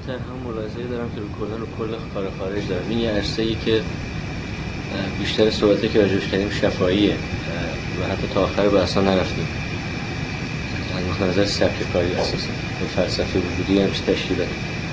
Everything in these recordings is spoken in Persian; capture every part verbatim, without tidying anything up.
بیشتر هم ملاحظه دارم که رو کلا رو کل کار خارج دارم. این یه عرصه‌ای که بیشتر صحبتی که راجعش کردیم شفاهیه و حتی تا آخر بحثا نرفتیم. از نظر سبک کاری اساسا و فلسفه وجودی همچه تشکیلاتی.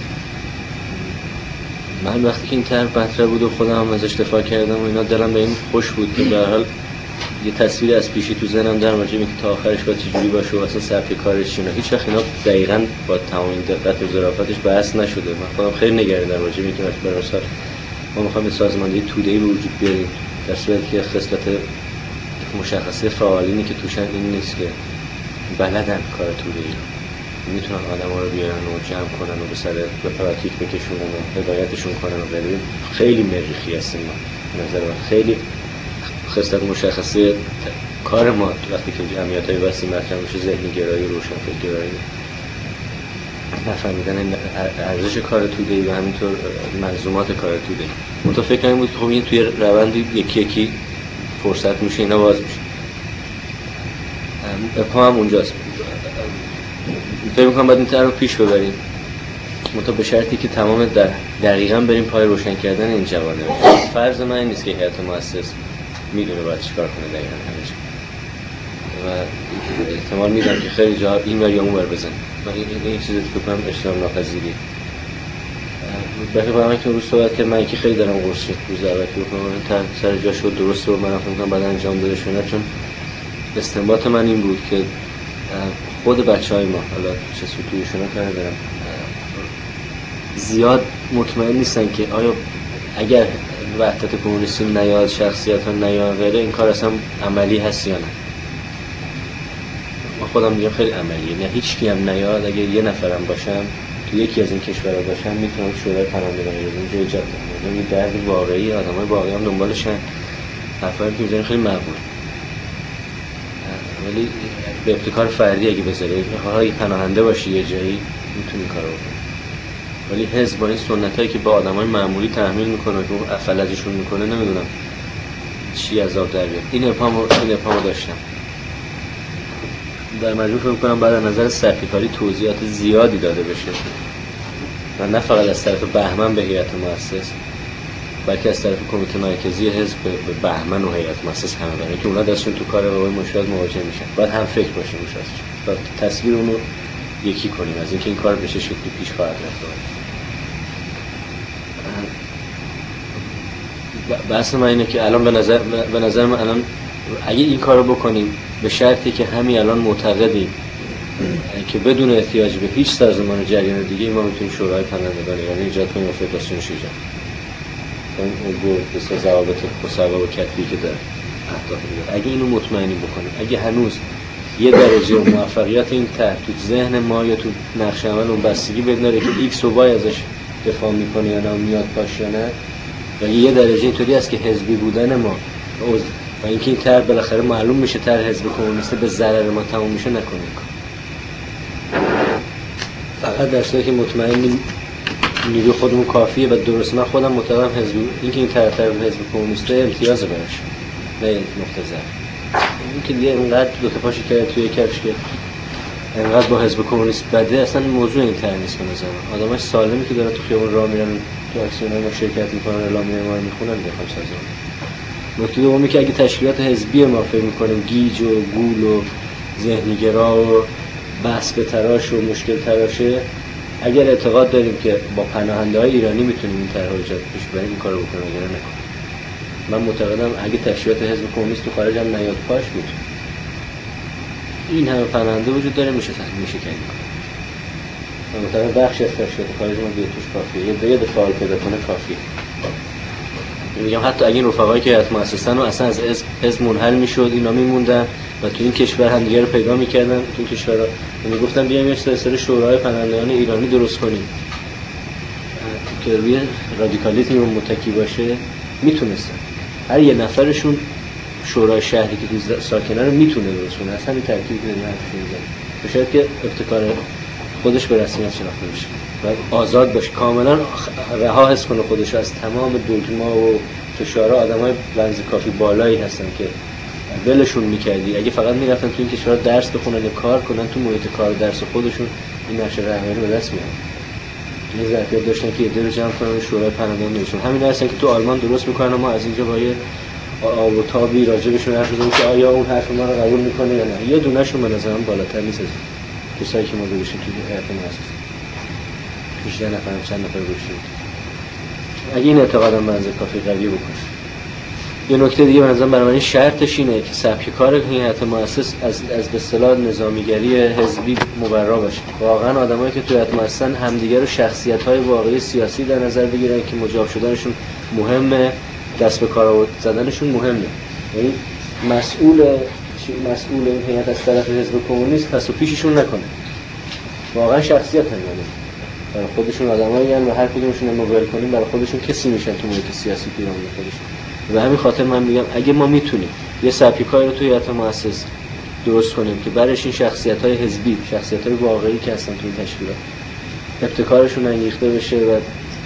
من وقتی که این طرح مطرح بود و خودم هم ازش دفاع کردم و اینا، دلم به این خوش بود که به هر حال یه تصویر از پیشی تو ذهنم در مورد اینکه تا آخرش باید چجوری باشه و اصلا سبک کارش چیه. هیچ وقت اینا دقیقاً با تمام این دقت و ظرافتش بحث نشده. من خودم خیلی نگران در مورد اینکه برای مثال ما می‌خوایم سازماندهی توده‌ای به وجود بیاریم، در صورتی که خصلت مشخصه فعالینی که توشن این نیست که بلدن کار توده‌ای رو میتونن آدم‌ها رو بیارن و جمع کنن و به سر به پراتیک بکشونن و هدایتشون کنن و غیره. خیلی مریخی هستیم ما به نظر من. خیلی خصلت مشخصه کار ما وقتی که جمعیت‌های وسیع مطرح میشه ذهنی گرایی، روشنفکر گرایی، نفهمیدن ارزش کار توده‌ای و همینطور منظومات کار توده‌ای. منتها فکر این بود که خب این توی روندی یکی یکی فرصت میشه اینا باز میشه. اپا هم اونجاست. فکر می‌کنم باید این طرح رو پیش ببریم، منتها به شرطی که تمام در دقیقاً بریم پای روشن کردن این جوانب. فرض من این نیست که هیئت مؤسس میدونه باید چیکار کنه دقیقاً همش و احتمال میدم که خیلی جا این ور یا اون ور بزنه. ولی این چیزی که فکر کنم اجتناب ناپذیریه. بخاطر همین که روز صحبت کردم، من که خیلی دارم قرص روز اول که بکنم تا سر جاش رو درست رو من فکر می‌کنم بعد انجام داده شونه، چون استنباط من این بود که خود بچهای ما، حالا چه سوتویشون رو کار دارم، زیاد مطمئن نیستن که آیا اگر وحدت کمونیستی نیاد، شخصیت ها نیاد غیره، این کار اصلا عملی هست یا نه. من خودم میگم خیلی عملیه. نه هیچ کی هم نیاد، اگر یه نفرم باشم تو یکی از این کشورها باشم میتونم شورای پناهندگان رو ایجاد کنم. این درد واقعی آدمای واقعی هم دنبالشن. حرفایی که میزنن خیلی مقبول. ولی به ابتکار فردی اگه بذاری حالا پناهنده باشی یه جایی میتونی این کارو بکنی. ولی حزب با این سنتایی که با آدمای معمولی تحمیل میکنه که اون افلجشون میکنه، نمیدونم چی عذاب در بیاد. این اپامو این اپامو داشتم. در مجموع فکر می‌کنم بعد از نظر سرکاری توضیحات زیادی داده بشه و نه فقط از طرف بهمن به هیئت مؤسس، بلکه از طرف کمیته مرکزی حزب به بهمن و هیئت مؤسس همه، برای که اونا دستشون تو کار با این مشکلات مواجه میشن. باید هم فکر باشیم روش هستش. باید تصویر اونو یکی کنیم از اینکه این کار بشه شکلی پیش خواهد رفت. بحث من اینه که الان به نظر به نظر من الان اگه این کارو بکنیم به شرطی که همین الان معتقدیم که بدون احتیاج به هیچ سازمان و جریان دیگه ما میتونیم شورای پناهندگان ایرانی ایجاد کنیم و فدراسیونش ایجاد کنیم. اون گفت بسیار ضوابط مصوب و کتبی که داره اهداف دیگه. اگه اینو مطمئنی بکنیم، اگه هنوز یه درجه موفقیت این طرح تو ذهن ما یا تو نقش عمل اون بستگی بداره که ایکس و وای ازش دفاع میکنه یا نه، میاد پاش یا نه، و یه درجه اینطوری است که حزبی بودن ما و اینکه این طرح بالاخره معلوم میشه طرح حزب کمونیستی به ضرر ما تموم میشه، نکنیم. فقط در صورتی که مطمئنیم نیروی خودمون کافیه و درست. من خودم معتقدم حزب اینکه این طرح طرح حزب کمونیستی امتیاز براش نه نقطه ضعف. اینکه دیگه اینقدر دو تا پاشی کرده توی کفش که اینقدر با حزب کمونیست بده، اصلا موضوع این طرح نیست به نظر من. آدمای سالمی که دارن تو خیابون راه میرن تو اکسیون‌های ما شرکت میکنن، اعلامیه ما رو میخونن، میخوام سازمان. نکته دومی که اگه تشکیلات حزبی ما فکر میکنیم گیج و گول و ذهنی‌گرا و بحث به تراش و مشکل تراشه، اگر اعتقاد داریم که با پناهنده‌های ایرانی میتونیم این طرح رو ایجاد پیش بریم، این کارو بکنیم. اگر نکنیم، من معتقدم اگه تشکیلات حزب کمونیست تو خارج هم نیاد پاش بود، این همه پناهنده وجود داره، میشه میشه که این کار. من معتقدم بخش از تشکیلات خارج ما بیاد توش کافیه. یه دفاع پیدا کنه کافیه. میگم حتی اگه این رفقایی که هیئت مؤسسه رو اصلا از حزب منحل میشد، اینا میموندن و تو این کشور هم دیگه رو پیدا میکردن. تو این کشورها میگفتن بیایم یه سلسله شورای پناهندگان ایرانی درست کنیم که روی رادیکالیسم رو متکی باشه، میتونستن هر یه نفرشون شورای شهری که تو ساکنه رو میتونه درست کنه. اصلا این ترکیبی که داریم حرفش میزنیم به شرطی که ابتکار خودش به رسمیت شناخته بشه و آزاد باشه، کاملا رها حس کنه خودش از تمام دگما و فشارها. آدمای بنز کافی بالایی هستن که ولشون میکردی اگه فقط میرفتن تو این کشورها درس بخونن یا کار کنن تو محیط کار درس خودشون، این نقشه رهبری به دست میارن. یه ظرفیت داشتن که ایده رو جمع کنن شورای پناهندگان بهشون. همین هستن که تو آلمان درست میکنن. ما از اینجا با یه آب و تابی راجع بهشون حرف بزنیم که آیا اون حرف ما رو قبول میکنه یا نه. یه دونهشون به نظرم بالاتر نیست از کسایی که ما گذاشتیم توی هیئت مؤسسه. بیشتر نفر چند نفر گذاشتیم. اگه این اعتقادم بنز کافی قوی بکنه. یه نکته دیگه به نظرم بنابراین شرطش اینه که سبک کار هیئت مؤسس از از به اصطلاح نظامیگری حزبی مبرا باشه. واقعا آدمایی که توی هیئت مؤسسن همدیگه رو شخصیت‌های واقعی سیاسی در نظر بگیرن که مجاب شدنشون مهمه، دست به کار زدنشون مهمه. یعنی مسئول مسئول این هیئت از طرف حزب کمونیست پس و پیششون نکنه. واقعا شخصیت هم یعنی برای خودشون آدمایی ان و هر کدومشون رو موبایل کنیم برای خودشون کسی میشن تو محیط سیاسی پیرامون خودشون. و همین خاطر من میگم اگه ما میتونیم یه سبکیکایی رو توی هیئت مؤسس درست کنیم که برایش این شخصیت‌های حزبی، شخصیت‌های واقعی که هستن توی این تشکیلات ابتکارشون انگیخته بشه و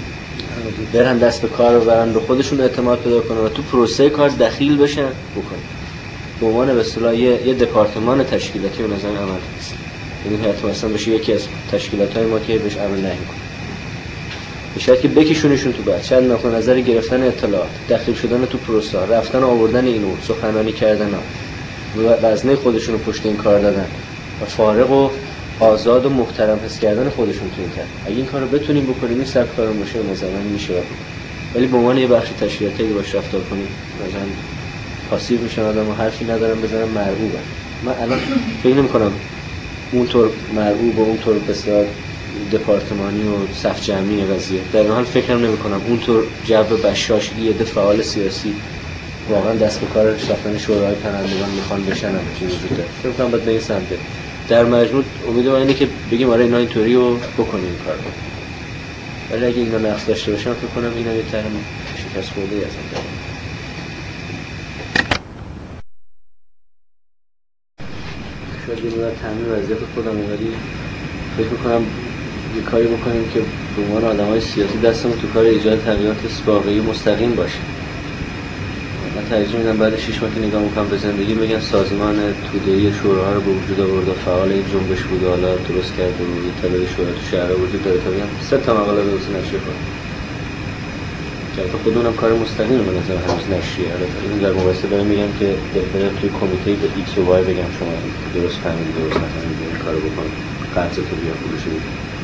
برن دست به کار رو برن به خودشون اعتماد پیدا کنن و تو پروسه کار دخیل بشن بکنن. به عنوان به اصطلاح یه, یه دپارتمان تشکیلاتی به نظر عمل هست. یعنی حتی مثلا بشه یکی از تشکیلات‌های ما که بهش عمل نمی‌کنه. به شرطی که بکشونشون تو بعد چند نقطه نظر گرفتن اطلاعات، دخیل شدن تو پروسه، رفتن آوردن اینو، سخنرانی کردن و وزنه خودشون رو پشت این کار دادن و فارغ و آزاد و محترم حس کردن خودشون تو این کار. اگه این کارو بتونیم بکنیم این سبک کارو باشه مثلا میشه بکنیم. ولی به عنوان یه بخش تشکیلاتی باش رفتار کنیم مثلا پاسیو میشن آدمو حرفی ندارن بزنن مرعوبن. من الان فکر نمی‌کنم اونطور مرعوب و اونطور بسیار دپارتمانی و صف جمعی قضیه. در این حال فکرم نمی‌کنم اونطور جو بشاش یه ده فعال سیاسی واقعا دست به کار رفتن شورای پناهندگان میخوان بشن هم چیزی وجود داره. فکر می‌کنم باید به این سمت. در مجموع امیدوارم اینه که بگیم آره اینا اینطوری رو بکنیم این کارو. ولی اگه اینا نقص داشته باشن فکر کنم اینا یه طرح شکست خورده‌ای هستن. شاید یه مقدار تامین وضعیت خودم ولی فکر می‌کنم یه کاری بکنیم که به عنوان آدم‌های سیاسی دستمون تو کار ایجاد تغییرات واقعی مستقیم باشه. من ترجیح میدم بعد شش ماه که نگاه میکنم به زندگی بگن سازمان توده‌ای شوراها رو به وجود آورد و فعال این جنبش بود و حالا درست کرده بود طبقه شورا تو شهرها وجود داره تا بگم سه تا مقاله درست نشریه کنه. چون خودمونم کار مستقیم به نظر هنوز نشریه. البته در مقایسه دارم میگم که برم توی کمیته به ایکس و وای بگم شما درست فهمیدید درست نفهمیدید این کارو بکنید قرض تو بیا پولش بدید.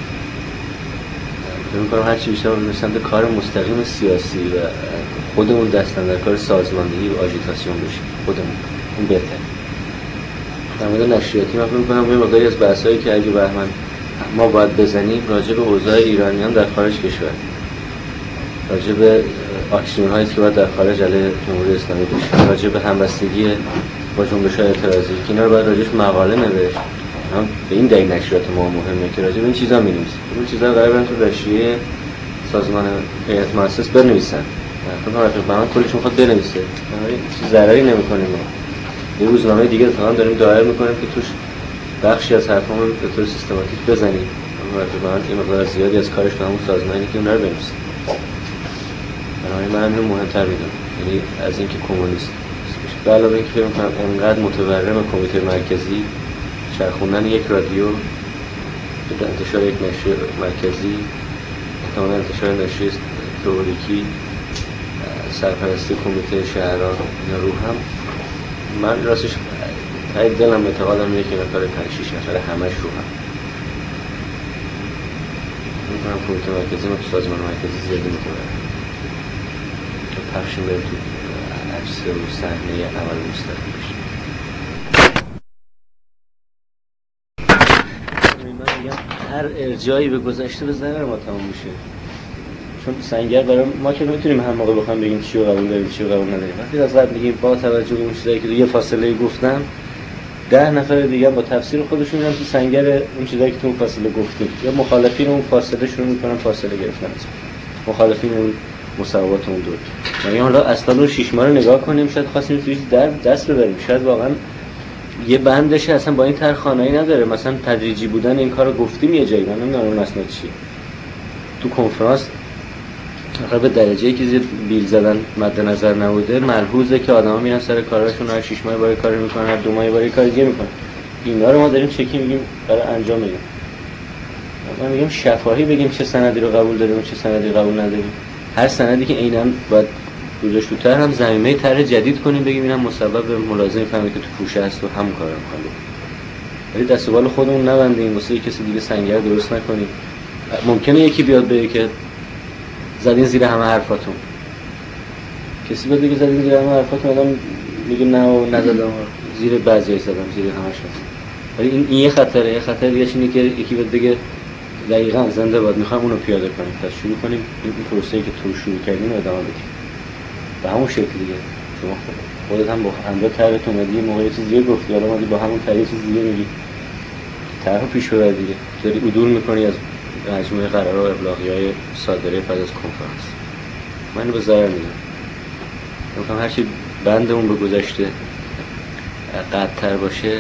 فکر می‌کنم هر چی بیشتر به سمت کار مستقیم سیاسی و خودمون دستن در کار سازماندهی و آژیتاسیون بشیم خودمون اون بهتره. در مورد نشریاتی من فکر می‌کنم یه مقداری از بحثایی که اگه بهمن ما باید بزنیم راجع به اوضاع ایرانیان در خارج کشور، راجع به اکسیون‌هایی که باید در خارج علیه جمهوری اسلامی بشه، راجع به همبستگی با جنبش‌های اعتراضی که اینا رو باید راجعش مقاله نوشت. هم به این دلیل نشریات ما مهمه که راجع به این چیزا می‌نویسن. این چیزا قرار برن تو رشته سازمان هیئت مؤسس بنویسن. مثلا رفیق بهمن کلیش می‌خواد بنویسه. چیز ضرری نمی‌کنیم ما. یه روزنامه دیگه اتفاقا داریم دایر می‌کنیم که توش بخشی از حرفامون به طور سیستماتیک بزنیم. رفیق بهمن این مقدار زیادی از کارش تو همون سازمانی که اونها رو بنویسه. برای من همین مهمتر میدونم. یعنی از اینکه کمونیست به علاوه اینکه فکر می‌کنم انقدر متورم کمیته مرکزی چرخوندن یک رادیو انتشار یک نشریه مرکزی احتمالاً انتشار نشریه تئوریکی سرپرستی کمیته شهران اینا رو هم من راستش تای دلم اعتقادم اینه که اینا کار پنج شش نفره همش رو هم می‌کنم کمیته مرکزی ما تو سازمان مرکزی زیادی متورم پخشیم بریم تو عکس و صحنه عمل مستقیم بشیم. هر ارجایی به گذشته به ضرر ما تمام میشه. چون سنگر برای ما که نمیتونیم هم موقع بخوام بگیم چی رو قبول داریم چی رو قبول نداریم. وقتی از قبل میگیم با توجه به اون چیزایی که یه فاصله گفتم ده نفر دیگه با تفسیر خودشون میرن تو سنگر اون چیزایی که تو اون فاصله گفتیم یا مخالفین اون فاصله شروع میکنن فاصله گرفتن از مخالفین اون مساوات اون دور. یعنی حالا اصلا اون شش ماه رو نگاه کنیم شاید خواستیم توی در دست ببریم شاید واقعا یه بندشه اصلا با این طرح خانه‌ای نداره مثلا تدریجی بودن این کارو گفتیم یه جایی من نمیدونم اون مسئله چیه تو کنفرانس آخه به درجه‌ای که زیر بیل زدن مد نظر نبوده ملحوظه که آدما میرن سر کاراشون هر شش ماه بار کار میکنن هر دو ماه بار کار دیگه میکنن اینا رو ما داریم چکی میگیم برای انجام میدیم من میگم شفاهی بگیم چه سندی رو قبول داریم و چه سندی قبول نداریم. هر سندی که عیناً باید گذاشت تو طرح هم زمینه طرح جدید کنیم بگیم اینم مسبب به ملازم فهمه که تو پوشه هست و همون کارو می‌کنه. ولی دست و بال خودمون نبندیم واسه کسی دیگه سنگر درست نکنیم. ممکنه یکی بیاد بگه که زدین زیر همه حرفاتون. کسی بیاد بگه زدین زیر همه حرفاتون، آدم میگه نه و نزدم، زیر بعضی‌ها زدم، زیر همش هست. ولی این این یه خطره، یه خطر دیگه اینه که یکی بیاد بگه دقیقاً زنده باد می‌خوام اونو پیاده کنیم. پس شروع کنیم این پروسه‌ای که تو شروع کردیم رو ادامه بدیم. به همون شکل دیگه. شما خودت هم با همراه طرحت اومدی موقعی چیزی گفتی، حالا اومدی با همون طرح چیز دیگه میگی. طرحو پیش ببر دیگه. داری عدول می‌کنی از مجموعه قرارها و ابلاغی‌های صادره پس از کنفرانس. من به ضرر میدم. میگم هر چی بندمون به گذشته قطع‌تر باشه،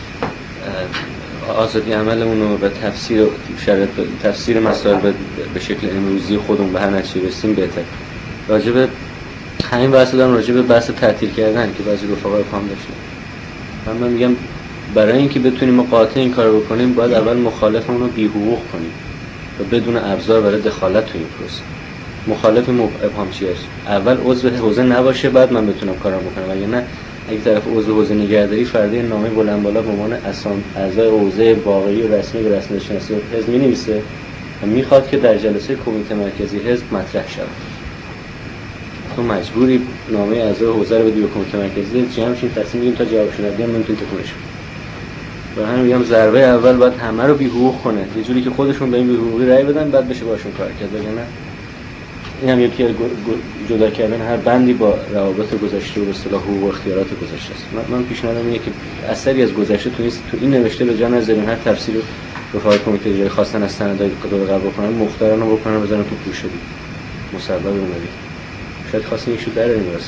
آزادی عملمون رو به تفسیر شرط تفسیر مسائل به شکل امروزی خودمون به هر نتیجه رسیم بهتر. راجع به همین بحث دارم، راجع به بحث تعطیل کردن که بعضی رفقای پام داشتن. من من میگم برای اینکه بتونیم قاطع این کارو بکنیم باید اول مخالفمون رو بی‌حقوق کنیم و بدون ابزار برای دخالت تو این پروسه. مخالف ابهام چیه؟ اول عضو حوزه نباشه بعد من بتونم کارم بکنم. اگه نه، اگه طرف عضو حوزه نگهداری فرضی نامه بلند بالا به عنوان اسام اعضای حوزه واقعی و رسمی به رسمیت شناسی حزب می‌نویسه و میخواد که در جلسه کمیته مرکزی حزب مطرح شود. تو مجبوری نامه اعضای حوزه رو بدی به کمیته مرکزی، جمع شیم تصمیم بگیریم تا جوابشون ندیم نمیتونیم تکونش بدیم. و همین میگم ضربه اول باید همه رو بی‌حقوق کنه، یه جوری که خودشون به این بی‌حقوقی رأی بدن بعد بشه باشون کار کرد. وگرنه این هم یکی جدا کردن هر بندی با روابط گذشته و به اصطلاح حقوق و اختیارات گذشته است. من, من پیشنهادم اینه که اثری از گذشته تو این تو این نوشته به جا نذاریم. هر تفسیری رو رفقای کمیته اجرایی خواستن از سندای قضا قبول کنن مختارن رو بکنن بزنن تو پوشه دی مسبب اومدی. شاید خواستین ایشو در این راستش.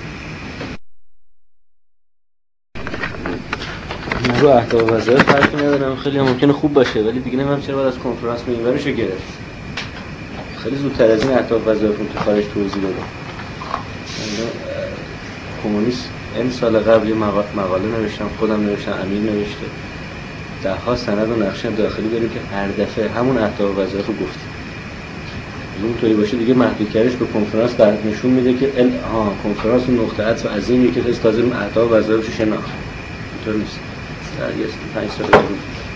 من رو اهداف وظایف فرقی ندارم، خیلی ممکنه خوب باشه ولی دیگه نمیدونم چرا بعد از کنفرانس میونورشو گرفت. خیلی زودتر از این اهداف وظایفون تو خارج توضیح دادم. کمونیست این سال قبل یه مقاله نوشتم، خودم نوشتم، امیر نوشته. ده ها سند و نقشه داخلی داریم که هر دفعه همون اهداف وظایف رو گفتیم. اونطوری باشه دیگه محدود کردش به کنفرانس در نشون میده که ال ها کنفرانس نقطه عطف عظیمی که تازه اون اهداف وظایفش شناخت. اینطور نیست. در یه پنج سال دیگه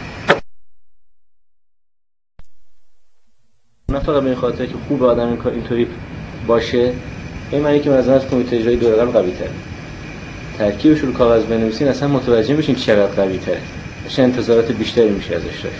نه فقط به این خاطر که خوب آدم این کار اینطوری باشه، این معنی که مثلا از کمیته اجرایی دوره قبل قوی تره. ترکیبش رو کاغذ بنویسین اصلا متوجه میشین چقدر قوی تره. چه انتظارات بیشتری میشه ازش داشت.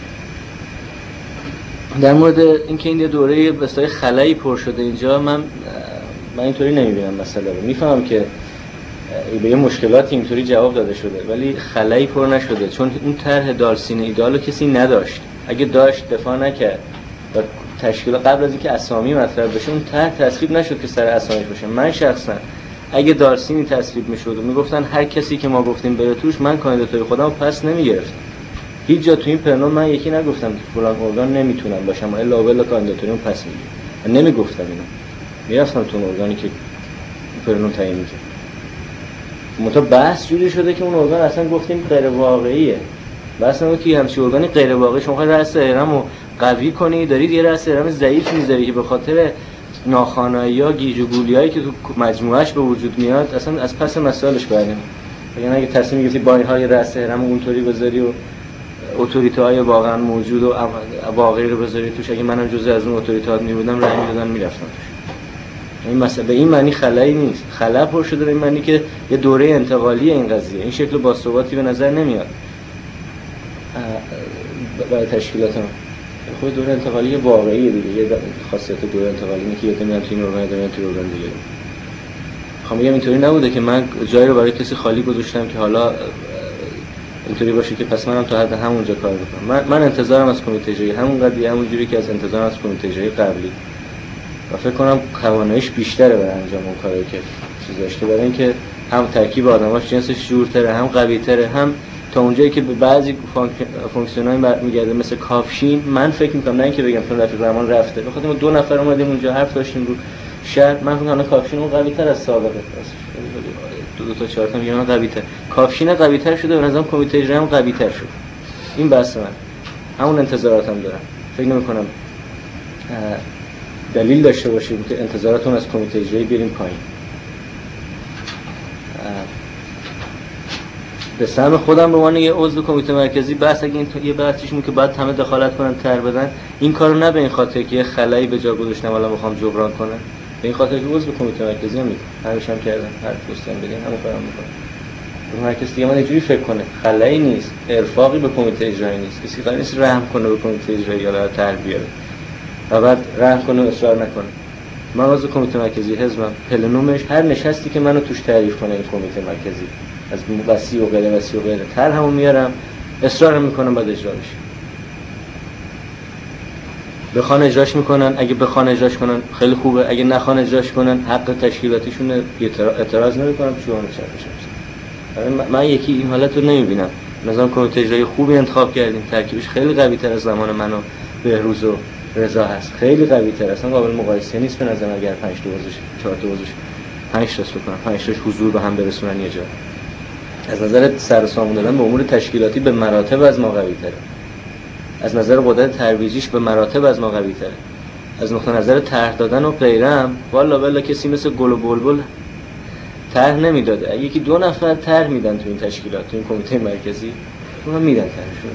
در مورد اینکه این دوره به اصطلاح خلایی پر شده اینجا، من من اینطوری نمیبینم مسئله رو. میفهمم که به یه مشکلاتی اینطوری جواب داده شده ولی خلایی پر نشده، چون اون طرح دارسین ایدالو کسی نداشت. اگه داشت دفاع نکرد و تشکیل قبل از اینکه اسامی مطرح بشه اون طرح تصویب نشد که سر اسامیش باشه. من شخصا اگه دارسینی تصویب میشد و میگفتن هر کسی که ما گفتیم بره توش، من کاندیداتوری خودم رو پس نمیگرفتم. هیچ جا تو این پرنوم من یکی نگفتم که فلان ارگان نمیتونم باشم الا الا کاندیداتوریمو پس میگیرم. نمیگفتم اینو. میرفتم تو اون ارگانی که پرنوم تعیین میکرد. متا بحث جوری شده که اون ارگان اصلا گفتیم غیر واقعیه. بحث اینه که همچین ارگانی غیر واقعی شما خواهید رأس اهرمو قوی کنی، دارید یه رأس اهرم ضعیف میذاری که به خاطر ناخوانایی‌ها گیج و گولیایی که تو مجموعهش به وجود میاد اصلا از پس مسائلش بریم. یعنی اگه تصمیم گرفتی با اینها یه رأس اهرم اونطوری بذاری و اتوریته‌های واقعا موجود و واقعی رو بذاری توش، اگه منم جزء از اون اتوریته‌ها میبودم رأی میدادن میرفتم توش. این مسئله به این معنی خلایی نیست. خلا پر شده به این معنی که یه دوره انتقالی این قضیه، این شکل باثباتی به نظر نمیاد برای تشکیلات ما. خود دوره انتقالی واقعیه دیگه. یه خاصیت دوره انتقالی اینه که یه دمیان تو این ارگان دمیان تو ارگان دیگه. میخوام بگم اینطوری نبوده که من جایی رو برای کسی خالی گذاشتم که حالا اینطوری باشه که پس منم تا حد همونجا کار بکنم. من, من انتظارم از کمیته اجرایی همون قضیه همون جوری که از انتظارم از کمیته اجرایی قبلی و فکر کنم تواناییش بیشتره برای انجام اون کاری که چیز داشته، برای اینکه هم ترکیب آدماش جنسش جورتره، هم قوی‌تره، هم تا اونجایی که به بعضی فونکسیون‌های برمیگرده مثل کافشین. من فکر می‌کنم نه اینکه بگم چون رفیق رحمان رفته، بخاطر ما دو نفر اومدیم اونجا حرف داشتیم رو شهر، من فکر می‌کنم کافشین اون قوی‌تر از سابقه است. دو دو تا چهار تا میگن قوی‌تر. کافشین قوی‌تر شده، به نظرم کمیته اجرایی هم قوی‌تر شد. این بحث من. همون انتظاراتم دارم. فکر نمی‌کنم دلیل داشته باشیم که انتظاراتون از کمیته اجرایی بریم پایین. به سهم خودم به عنوان یه عضو کمیته مرکزی بحث اگه این یه بحثیشون که بعد همه دخالت کنن تر بدن، این کارو نه به این خاطر که یه خلایی به جا گذاشتم الان میخوام جبران کنم، به این خاطر که عضو کمیته مرکزی هم میگم، هرچی هم کردم، هر پستم بدین همون کارم میکنم. اون مرکز دیگه من اینجوری فکر کنه، خلایی نیست، ارفاقی به کمیته اجرایی نیست، کسی قرار نیست رحم کنه به کمیته اجرایی یا تر بیاره و بعد رحم کنه و اصرار نکنه. من عضو کمیته مرکزی حزبم، پلنومش هر نشستی که منو توش تعریف کنه این کمیته مرکزی از وسیع و غیر وسیع و غیره تر همون میارم، اصرار میکنم بعد اجرا بشه. بخوان اجراش میکنن، اگه بخوان اجراش کنن خیلی خوبه، اگه نخوان اجراش کنن حق تشکیلاتیشون اعتراض نمیکنم، چون چرا من یکی این حالت رو نمیبینم. نظام کمیته اجرایی خوبی انتخاب کردیم، ترکیبش خیلی قوی تر از زمان من و بهروز و رضا هست، خیلی قوی تر، اصلا قابل مقایسه نیست به نظر. اگر پنج تا عضوش چهار تا عضوش پنج تاش بکنن، پنج تاش حضور به هم برسونن یه جا، از نظر سر و سامون دادن به امور تشکیلاتی به مراتب از ما قوی تره، از نظر قدرت ترویجیش به مراتب از ما قوی تره، از نقطه نظر طرح دادن و غیرم والا والا کسی مثل گل و بلبل طرح نمیداده. اگه یکی دو نفر طرح میدن تو این تشکیلات، تو این کمیته مرکزی، اونها میدن طرحشون.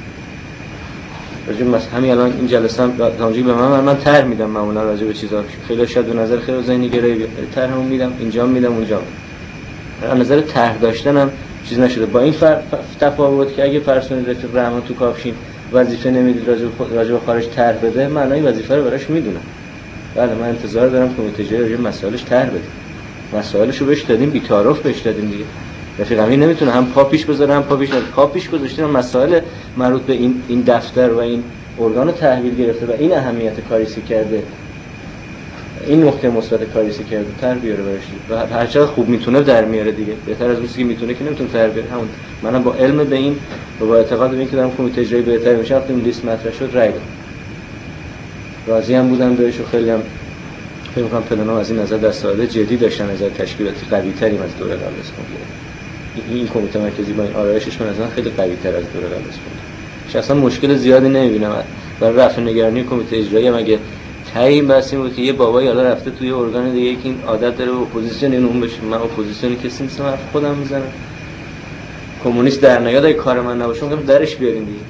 راجع مثلا همین الان این جلسه هم راجع به من من طرح میدم، معمولا راجع به چیزا خیلی شاید به نظر خیلی ذهنی گرایی بیاد، طرحمو میدم، اینجا میدم اونجا میدم. از نظر طرح داشتنم چیز نشده، با این فر... تفاوت که اگه فرسون رفیق رحمان تو کافشین وظیفه نمیدید راجع به راجع به خارج طرح بده، معنای وظیفه رو براش میدونم. بله من انتظار دارم کمیته اجرایی راجع به مسائلش طرح بده، مسائلشو بهش دادیم، بی‌تعارف بهش دادیم دیگه. رفیق امین نمیتونه هم پا پیش بذاره هم پا پیش نذاره، پا پیش گذاشته، مسائل مربوط به این این دفتر و این ارگان رو تحویل گرفته و این اهمیت کاریسی کرده، این نقطه مثبت کاریسی کرده، تر بیاره براش و هر چقدر خوب میتونه در میاره دیگه، بهتر از اون چیزی که میتونه که نمیتونه تر بیاره. همون منم با علم به این و با اعتقاد به این که دارم کمیته اجرایی بهتر میشه، وقتی این لیست مطرح شد رای دادم، راضی هم بودم بهش و خیلی هم فکر می‌کنم پلنوم از این نظر دستاورد جدی داشتن، نظر تشکیلاتی قوی‌تری از دوره قبل از کنگره. این کمیته مرکزی با این آرایشش به نظر خیلی قوی‌تر از دوره قبل از کنگره. اصلا مشکل زیادی نمی‌بینم برای رفع نگرانی کمیته اجرایی. مگه تعیین بحثی بود که یه بابایی حالا رفته توی ارگان دیگه که این عادت داره اپوزیسیون این اون بشه، من اپوزیسیونی کسی نیستم، حرف خودم میزنم. کمونیست در نیاد اگه کار من نباشه میگم درش بیارین دیگه.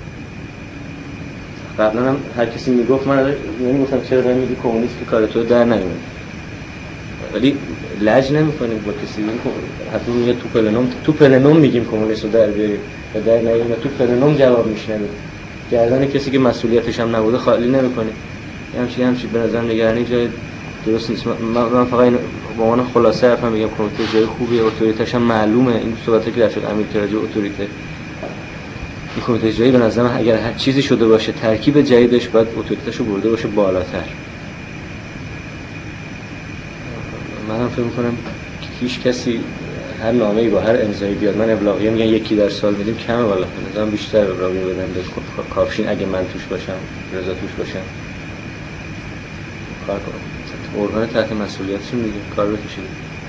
قبلا هم هر کسی میگفت من نمیگفتم چرا نمیگی کمونیست که کار تو در نیاد، ولی لج نمی‌کنیم با کسی. حتی میگه تو پلنوم تو پلنوم میگیم کمونیستو در بیاریم و در نیاریم، تو پلنوم جواب میشنویم، گردن کسی که مسئولیتش هم نبوده خالی نمی‌کنیم. همچین همچین به نظر نگرانی جای درست نیست. من, من فقط این با عنوان خلاصه حرفم میگم کمیته جای خوبیه، اتوریتش هم معلومه. این صحبتی که در شد امیر تراجع اتوریته، این کمیته اجرایی به نظر من اگر هر چیزی شده باشه ترکیب جدیدش باید اتوریته‌شو برده باشه بالاتر. منم فکر می‌کنم هیچ کسی هر نامه‌ای با هر امضایی بیاد، من ابلاغیه میگن یکی در سال میدیم کمه، والا مثلا بیشتر ابلاغیه بدن به کافشین اگه من توش باشم، رضا توش باشم، کار کنم. ارگان تحت مسئولیتشون میگه کار بکشید.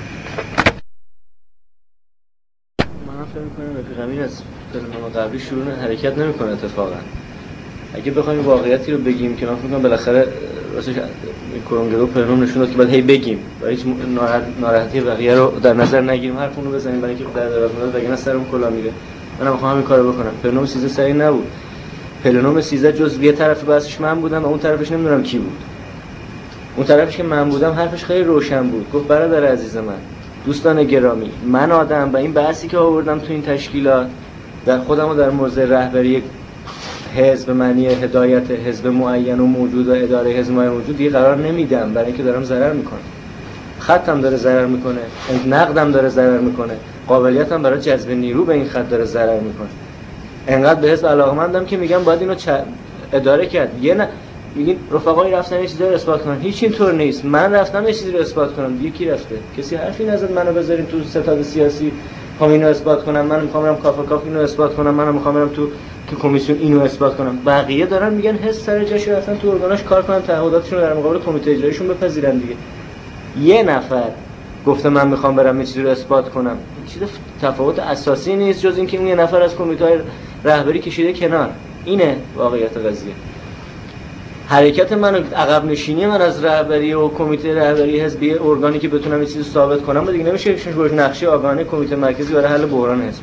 من فکر می‌کنم رفیق امین از پلنوم قبلی شروع حرکت نمی‌کنه اتفاقا. اگه بخوایم واقعیتی رو بگیم که من فکر می‌کنم بالاخره راستش کرونگرو پلنوم نشون داد که باید هی بگیم و هیچ ناراحت ناراحتی بقیه رو در نظر نگیریم، حرفمون رو بزنیم برای اینکه در دراز مدت دیگه سرمون کلا میره. منم می‌خوام همین کارو بکنم. پلنوم سیزده سری نبود. پلنوم سیزده جزء یه طرف بحثش من بودم و اون طرفش نمیدونم کی بود. اون طرفش که من بودم حرفش خیلی روشن بود، گفت برادر عزیز من، دوستان گرامی، من آدم و این بحثی که آوردم تو این تشکیلات در خودم و در موضع رهبری حزب معنی هدایت حزب معین و موجود و اداره حزب معین موجود دیگه قرار نمیدم، برای اینکه دارم ضرر میکنم، خطم داره ضرر میکنه، نقدم داره ضرر میکنه، قابلیتم برای جذب نیرو به این خط داره ضرر میکنه. انقدر به حزب علاقه‌مندم که میگم باید اینو چ... اداره کرد. یه نه میگین رفقای رفتن یه چیزی رو اثبات کنن، هیچ اینطور نیست. من رفتم یه چیزی رو اثبات کنم، دیگه کی رفته؟ کسی حرفی نزد منو بذارین تو ستاد سیاسی میخوام اینو اثبات کنم، من میخوام برم کافه کافه اینو اثبات کنم، من میخوام برم تو تو کمیسیون اینو اثبات کنم. بقیه دارن میگن حس سر جاش رفتن تو ارگاناش کار کنن، تعهداتشون رو در مقابل کمیته اجراییشون بپذیرن دیگه. یه نفر گفته من میخوام برم یه چیزی رو اثبات کنم، چیز تفاوت اساسی نیست جز اینکه اون یه نفر از کمیته رهبری کشیده کنار. اینه واقعیت قضیه. حرکت من، عقب نشینی من از رهبری و کمیته رهبری حزبی ارگانی که بتونم یه چیزی ثابت کنم دیگه نمیشه روش نقشه آگاهانه کمیته مرکزی برای حل بحران حزب.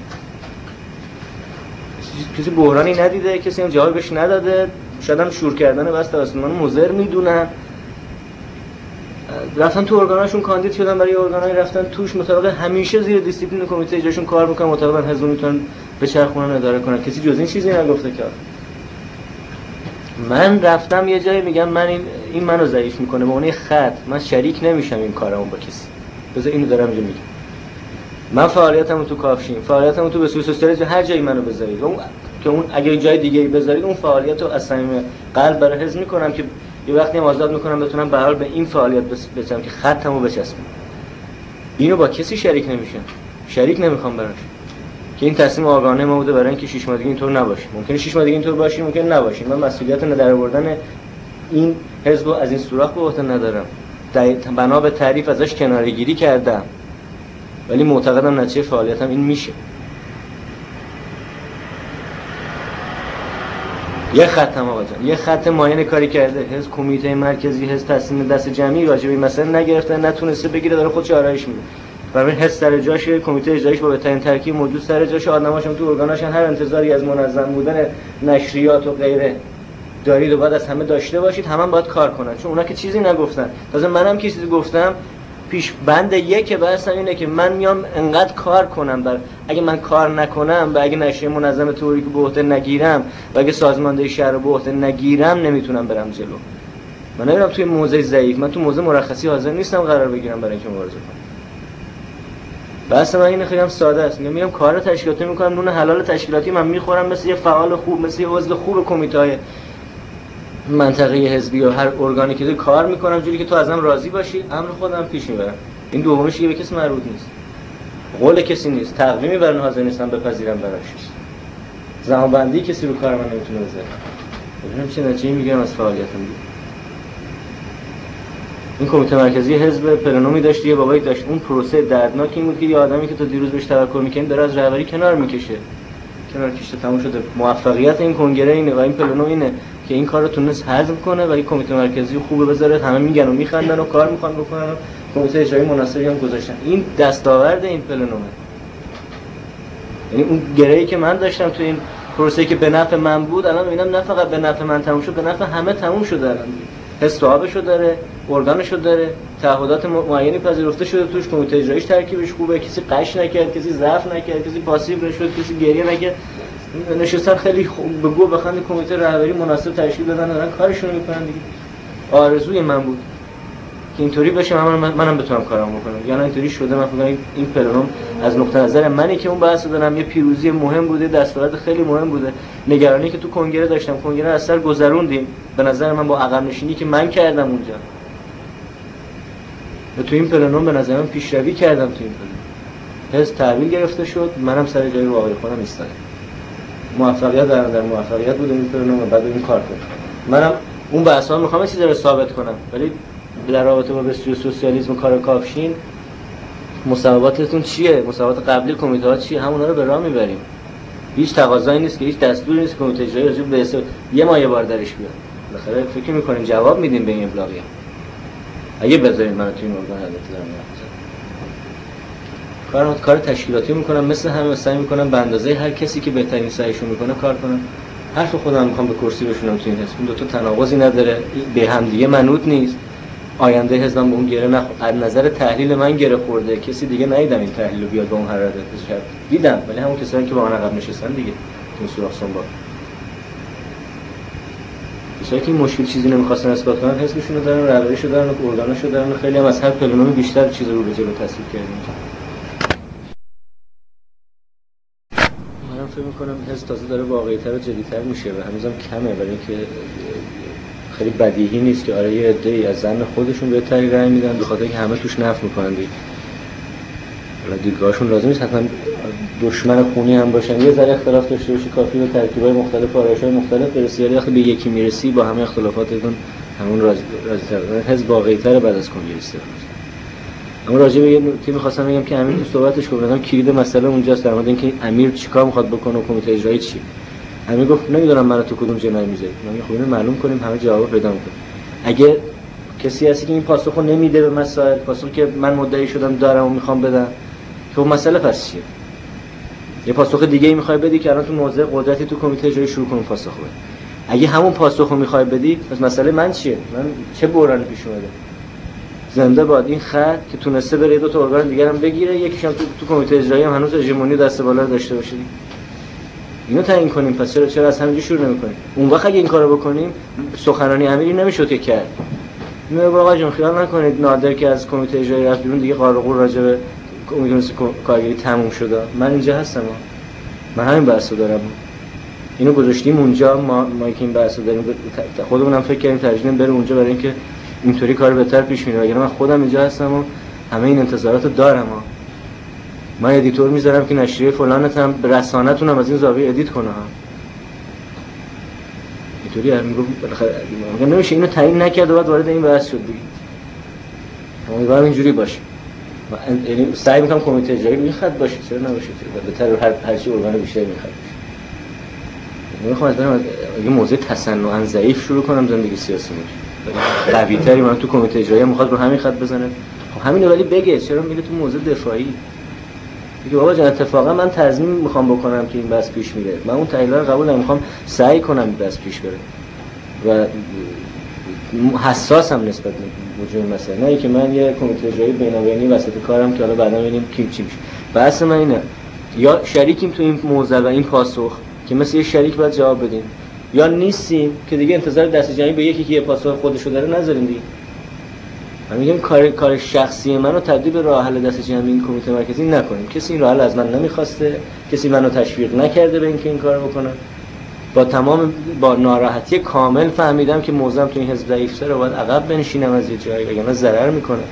کسی بحرانی ندیده، کسی هم جواب بهش نداده، شاید هم شور کردن بس توسط من مضر میدونن. رفتن تو ارگاناشون کاندید شدن برای ارگانای رفتن توش مطابق همیشه زیر دیسیپلین کمیته اجراشون کار میکنن، مطابق حزب میتونن به چرخونن اداره کنن. کسی جز این چیزی نگفته که من رفتم یه جایی میگم من این این منو ضعیف میکنه به اون خط من شریک نمیشم این کارمو با کسی. بذار اینو دارم اینجا میگم. من فعالیتمو تو کافشین، فعالیتمو تو به سوی سوسیالیسم هر جایی منو بذارید. اون که اون اگه جای دیگه بذارید اون فعالیتو از صمیم قلب برای حزب میکنم که یه وقتی هم آزاد میکنم بتونم به هر حال به این فعالیت بچم که خطمو بچسبم. اینو با کسی شریک نمیشم. شریک نمیخوام براش. که این تصمیم آگاهانه ما بوده برای اینکه شش ماه دیگه اینطور نباشه. ممکنه شش ماه دیگه اینطور باشه، ممکنه نباشه. من مسئولیت ندار آوردن این حزب از این سوراخ به عهده ندارم. بنا به تعریف ازش کناره‌گیری کردم. ولی معتقدم نتیجه فعالیتم این میشه. یه خط هم آقا جان، یه خط معین کاری کرده. حزب کمیته مرکزی حزب تصمیم دست جمعی راجع به این مسئله نگرفته، نتونسته بگیره، داره خودش آرایش میده. برای حزب سر جاشه، کمیته اجراییش با بهترین ترکیب موجود سر جاشه، آدماشون تو ارگاناشن، هر انتظاری از منظم بودن نشریات و غیره دارید و باید از همه داشته باشید، همه هم باید کار کنن. چون اونا که چیزی نگفتن. تازه منم که چیزی گفتم، پیش بند یک بحثم اینه که من میام انقدر کار کنم بر اگه من کار نکنم و اگه نشریه منظم تئوریک به عهده نگیرم و اگه سازماندهی شهر رو به عهده نگیرم نمیتونم برم جلو. من نمیرم توی موضع ضعیف، من تو موضع مرخصی حاضر نیستم قرار بگیرم برای اینکه مبارزه کنم. بحث من اینه خیلی هم ساده است. میگم میام کار تشکیلاتی میکنم، نون حلال تشکیلاتی من میخورم مثل یه فعال خوب، مثل یه عضو خوب کمیته منطقه حزبی یا هر ارگانی که کار میکنم جوری که تو ازم راضی باشی، امر خودم پیش میبرم. این دومش دیگه به کسی مربوط نیست. قول کسی نیست، تقویمی برن حاضر نیستم بپذیرم براش. زمانبندی کسی رو کار من نمیتونه بذاره. ببینم چه نتیجه‌ای میگیرم از فعالیتم دیگه. این کمیته مرکزی حزب پلنومی داشت، یه بابایی داشت. اون پروسه دردناک این بود که یه آدمی که تا دیروز بهش توکل می‌کنی داره از رهبری کنار میکشه. کنار کشته تموم شده. موفقیت این کنگره اینه و این پلنوم اینه که این کارو تونست حذف کنه و این کمیته مرکزی خوبه بذاره، همه میگن و میخندن و کار میخوان بکنن و کمیته اجرایی مناسبی هم گذاشتن. این دستاورد این پلنومه. یعنی اون گره‌ای که من داشتم تو این پروسه‌ای که به نفع من بود، الان میبینم نه فقط به نفع من تموم شد، به نفع همه تموم شده. الان حسابشو داره، ارگانشو داره، تعهدات معینی پذیرفته شده توش، کمیته اجراییش ترکیبش خوبه، کسی قش نکرد، کسی ضعف نکرد، کسی پاسیو نشد، کسی گریه نکرد. نشستن خیلی خوب بگو بخند کمیته رهبری مناسب تشکیل دادن، دارن کارشون میکنن دیگه. آرزوی من بود که اینطوری بشه، من منم بتونم کارامو بکنم. یعنی اینطوری شده. من فکر این پلنوم از نقطه نظر منی که اون بحثو دارم یه پیروزی مهم بوده، دستاورد خیلی مهم بوده. نگرانی که تو کنگره داشتم، کنگره از سر گذروندیم. به نظر من با عقب نشینی که من کردم اونجا و تو این پلنوم به نظر من پیشروی کردم. تو این پلنوم حس تحویل گرفته شد، منم سر جای واقعی خودم ایستادم. موفقیت در در موفقیت بود این پلنوم. بعد این کار کنم. منم اون بحثا میخوام چیزی رو ثابت کنم، ولی در رابطه با بسیار سوسیالیسم و کار کافشین مصوباتتون چیه؟ مصوبات قبلی کمیته ها چیه؟ همونا رو به راه میبریم. هیچ تقاضایی نیست که هیچ دستوری نیست کمیته اجرایی راجع به حساب یه ماه یه بار درش بیاد. بالاخره فکر می‌کنیم جواب میدیم به این ابلاغیه. اگه بذارید منو تو این ارگان حضرت دارم کار کار تشکیلاتی میکنم، مثل همه سعی میکنم به اندازه هر کسی که بهترین سعیشو میکنه کار کنم. حرف خودم میخوام به کرسی بشونم تو این حزب. این دو تا تناقضی نداره، به هم دیگه منوط نیست. آینده حزبم به اون گره نخورد. از نظر تحلیل من گره خورده، کسی دیگه ندیدم این تحلیل رو بیاد با اون حرارت بشه. دیدم ولی همون کسایی که با من عقب نشستن دیگه تو سوراخ سنبال. کسایی که این مشکل چیزی نمیخواستن اثبات کنن، حزبشون رو دارن، رهبریشو دارن، ارگاناشو دارن. خیلی هم از هر پلنومی بیشتر چیز رو به جلو تصویر کردیم. منم فکر می‌کنم حزب تازه داره واقعی‌تر و جدی‌تر میشه و هنوزم کمه، برای اینکه خیلی بدیهی نیست که آره یه عده‌ای از زن خودشون به تری رأی میدن به خاطر اینکه همه توش نفع میکنن دیگه. حالا دیدگاهشون لازم نیست حتما دشمن خونی هم باشن، یه ذره اختلاف داشته باشی کافی به ترکیب‌های مختلف، آرایش‌های مختلف برسی، ولی وقتی به یکی میرسی با همه اختلافاتتون همون راضی راضی‌تر. حزب واقعی‌تر بعد از کنگره. اما راجع به یه نکته می‌خواستم بگم که امیر تو صحبتش گفت کلید مسئله اونجاست، در مورد اینکه امیر چیکار می‌خواد بکنه و کمیته اجرایی چی. همین گفت نمیدونم منو تو کدوم جناح میذاری. من خب اینو معلوم کنیم، همه جواب پیدا کنیم. اگه کسی هستی که این پاسخو نمیده به مسائل، پاسخی که من مدعی شدم دارم و میخوام بدم، خب مسئله پس چیه؟ یه پاسخ دیگه ای میخوای بدی که الان تو موضع قدرتی تو کمیته اجرایی شروع کنیم پاسخ بده. اگه همون پاسخو میخوای بدی، پس مسئله من چیه؟ من چه بحرانی پیش اومده؟ زنده باد این خط که تونسته بره دو تا ارگان دیگه هم بگیره، یکیش هم تو, تو کمیته اجرایی هم هنوز هژمونی دست بالا داشته باشه. اینو تعیین کنیم. پس چرا چرا از همینجا شروع نمی‌کنیم؟ اون وقت اگه این کارو بکنیم سخنرانی امیری نمیشد که کرد. میگه آقا جون خیال نکنید نادر که از کمیته اجرایی رفت بیرون دیگه قارقور راجع به کمیته کارگری تموم شده. من اینجا هستم. من همین بحثو دارم. اینو گذاشتیم اونجا، ما ما که این بحثو داریم خودمونم فکر کردیم ترجیح بریم اونجا برای اینکه اینطوری کار بهتر پیش میره. اگر من خودم اینجا هستم و همه این انتظاراتو دارم. ها. من ادیتور میذارم که نشریه فلانتم رسانه‌تونم از این زاویه ادیت کنه. ها. اینطوری هم میگم بالاخره میگم نمیشه اینو تعیین نکرد و بعد وارد این بحث شد دیگه. امیدوارم اینجوری باشه. یعنی سعی میکنم کمیته اجرایی میخواد باشه، چرا نباشه؟ بهتره هر هر چی ارگان بیشتری میخواد. میخوام از برم یه موضوع تصنعاً ضعیف شروع کنم زندگی سیاسی میشه. قوی‌تری من تو کمیته اجرایی میخواد رو همین خط بزنه. خب همین ولی بگه چرا میره تو موضوع دفاعی؟ میگه بابا جان اتفاقا من تضمین میخوام بکنم که این بحث پیش میره. من اون تعیینا رو قبول نمیخوام، سعی کنم این بحث پیش بره. و حساسم نسبت به وجود مسئله. نه اینکه من یه کمیته اجرایی بینابینی وسط کارم که حالا بعدا ببینیم کی چی میشه. بحث من اینه یا شریکیم تو این موضوع و این پاسخ که مثل یه شریک باید جواب بدیم، یا نیستیم که دیگه انتظار دست جمعی به یکی که یه پاسخ خودشو داره نذاریم دیگه. من میگم کار کار شخصی منو تبدیل به راه حل دست جمعی این کمیته مرکزی نکنیم. کسی این راه حل از من نمیخواسته، کسی منو تشویق نکرده به اینکه این کارو بکنم. با تمام با ناراحتی کامل فهمیدم که موضوعم تو این حزب ضعیف‌تره رو باید عقب بنشینم از یه جایی وگرنه ضرر میکنه.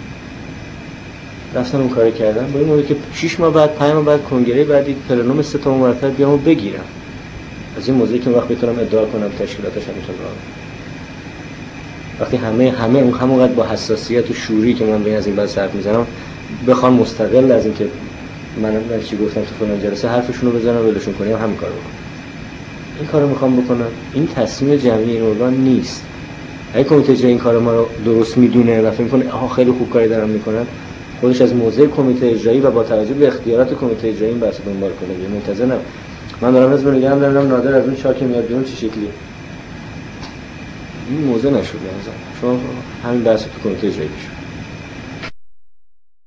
رفتم اون کارو کردم با این موضوع که شش ماه بعد پنج ماه بعد کنگره بعدی پلنوم سه تا مرتب بیامو بگیرم. از این موضوعی که وقت بتونم ادعا کنم تشکیلاتش همینطور راه. وقتی همه همه اون همونقدر با حساسیت و شوری که من به از این بعد صرف میزنم بخوام مستقل از اینکه من من چی گفتم تو فلان جلسه حرفشون رو بزنم ولشون کنم همین کارو بکنم. این کارو میخوام بکنم. این تصمیم جمعی این ارگان نیست. اگه کمیته اجرایی این کارو ما رو درست میدونه و فکر میکنه آها خیلی خوب کاری دارن میکنن، خودش از موضع کمیته اجرایی و با توجه به اختیارات کمیته اجرایی این بحث دنبال کنه. یه منتظر نم. من دارم حزب نگم دارم نادر از اون چاک میاد بیرون چه شکلیه. این موضوع نشد. شما همین بحث تو کمیته اجرایی بشه.